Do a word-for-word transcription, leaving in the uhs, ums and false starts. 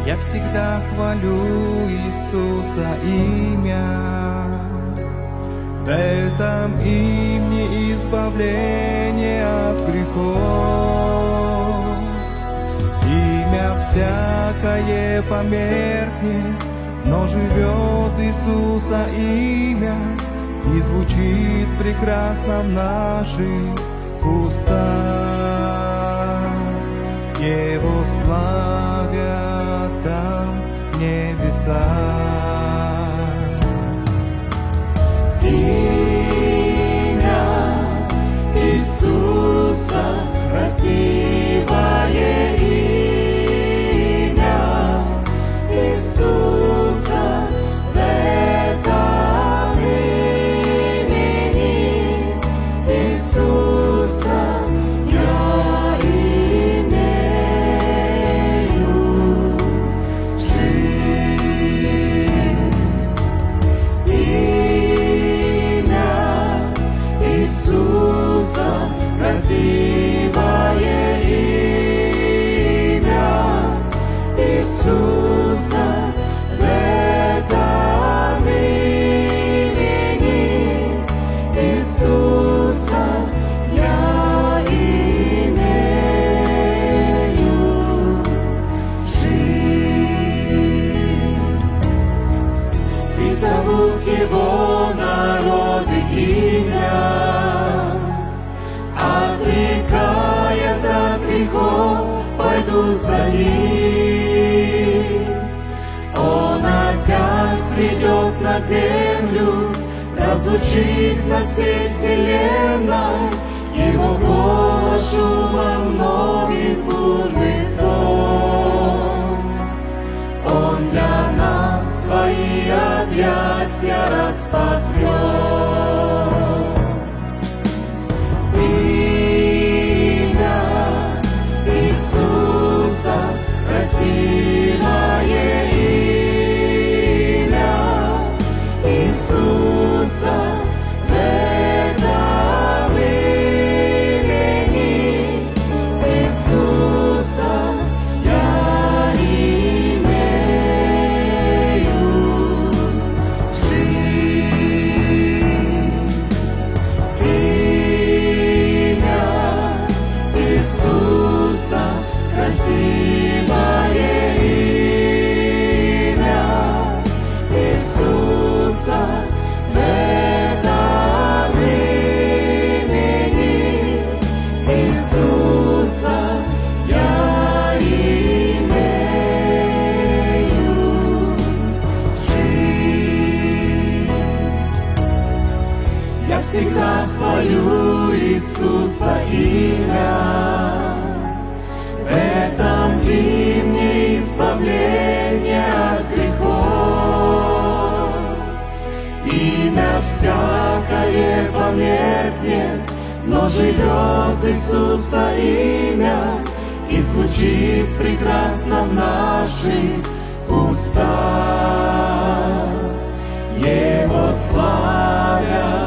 Я всегда хвалю Иисуса имя. В этом имени избавление от грехов. Имя всякое померкнет, но живет Иисуса имя, и звучит прекрасно в наших устах. Его славят там небеса. Имя Иисуса, красивое имя Иисуса, в этом имени Иисуса я имею жизнь. Имя Иисуса, красивое имя Иисуса, в этом имени Иисуса я имею жизнь. Призовут его народы имя, отрекаясь от грехов, пойдут за ним. Он опять придет на землю, прозвучит на всей вселенной его голос шумом многих бурных волн. Он для нас свои объятия распахнет. Имя Иисуса, красивое имя Иисуса, в этом имени Иисуса я имею жизнь. Имя Иисуса, красивое имя Иисуса, в этом имени Иисуса я имею жизнь. Я всегда хвалю Иисуса имя. В этом имени избавление от грехов. Имя всякое померкнет, но живет Иисуса имя, и звучит прекрасно в наших устах. Его славят